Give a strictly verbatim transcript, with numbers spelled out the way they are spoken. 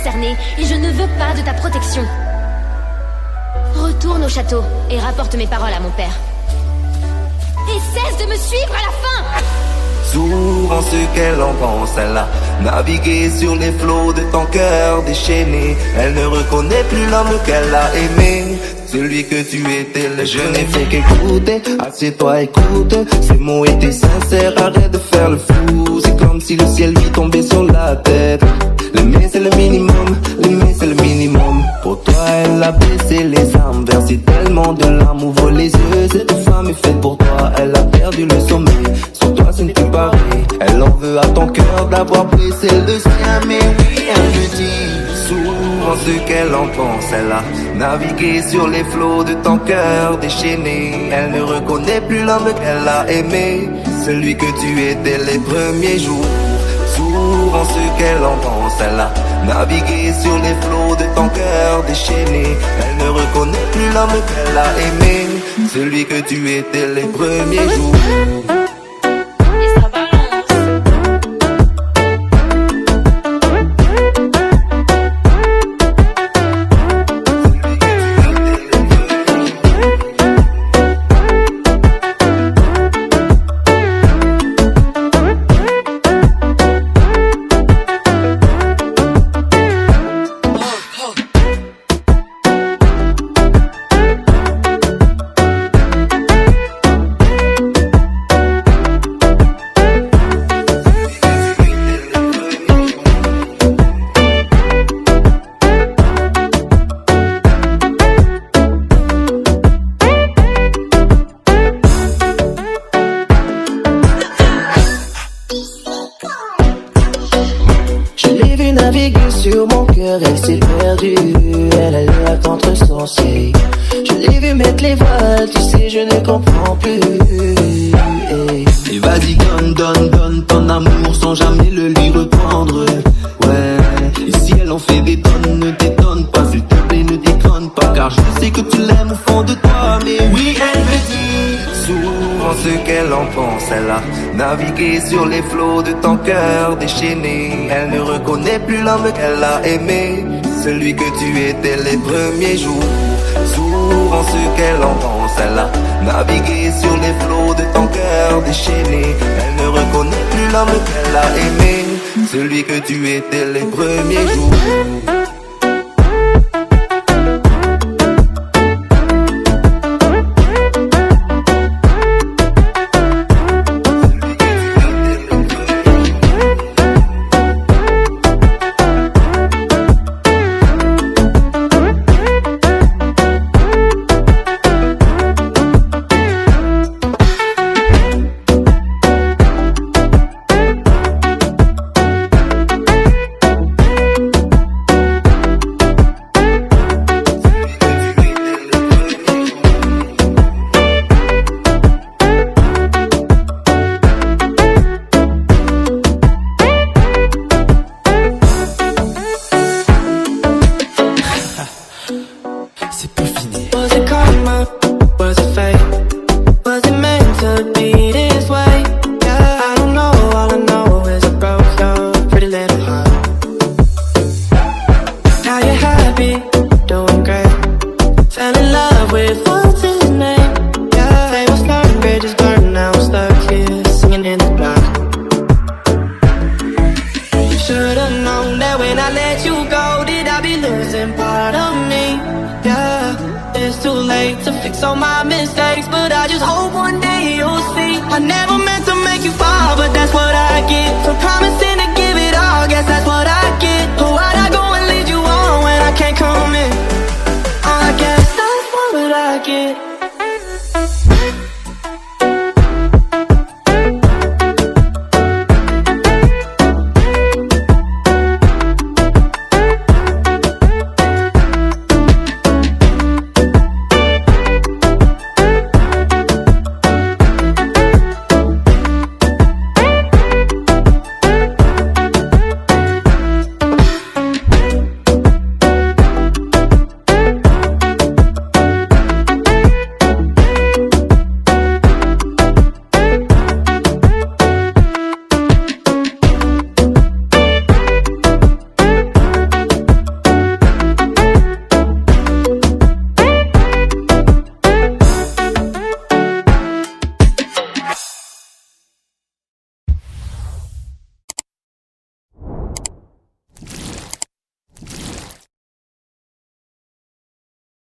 concernée et je ne veux pas de ta protection. Retourne au château et rapporte mes paroles à mon père. Et cesse de me suivre à la fin! Souvent ce qu'elle en pense, elle a navigué sur les flots de ton cœur déchaîné. Elle ne reconnaît plus l'homme qu'elle a aimé, celui que tu étais. Je n'ai fait qu'écouter, assieds-toi, écoute. Ces mots étaient sincères, arrête de faire le fou. C'est comme si le ciel lui tombait sur la tête. L'aimer c'est le minimum, l'aimer c'est le minimum. Pour toi elle a baissé les armes, versé tellement de larmes, ouvre les yeux. Cette femme est faite pour toi, elle a perdu le sommeil. Sur toi ce n'est plus pareil, elle en veut à ton cœur d'avoir blessé le sien. Mais oui elle le dit, souvent ce qu'elle en pense. Elle a navigué sur les flots de ton cœur déchaîné. Elle ne reconnaît plus l'homme qu'elle a aimé, celui que tu étais les premiers jours. Souvent ce qu'elle en pense, elle a navigué sur les flots de ton cœur déchaîné. Elle ne reconnaît plus l'homme qu'elle a aimé, celui que tu étais les premiers jours. Sur mon cœur, elle s'est perdue, elle a l'air contresensée. Je l'ai vu mettre les voiles, tu sais, je ne comprends plus. Hey. Et vas-y, donne, donne, donne ton amour sans jamais le lui reprendre. Ouais, et si elle en fait des tonnes, ne t'étonne pas, s'il te plaît, ne déconne pas, car je sais que tu l'aimes au fond de toi. Mais oui, elle me dit souvent ce qu'elle en pense. Elle a navigué sur les flots de ton cœur déchaîné. Elle ne reconnaît plus l'homme qu'elle a aimé, celui que tu étais les premiers jours. Souvent ce qu'elle en pense. Elle a navigué sur les flots de ton cœur déchaîné. Elle ne reconnaît plus l'homme qu'elle a aimé, celui que tu étais les premiers jours. It's too late to fix all my mistakes, but I just hope